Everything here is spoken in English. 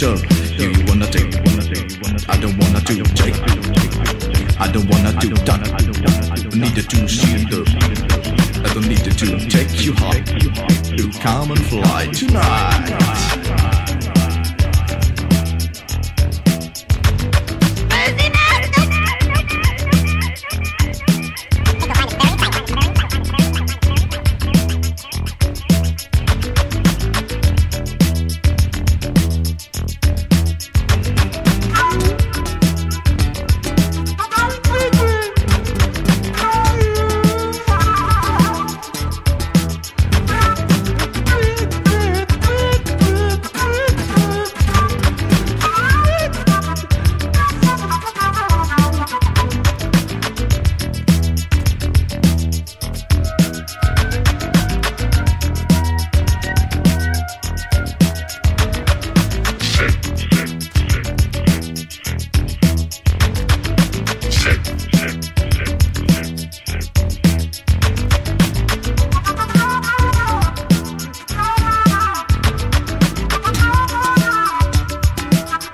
shove. You wanna take, I don't wanna do take. I don't wanna do that. I need to shield up. I don't need to take you high. You come and fly tonight.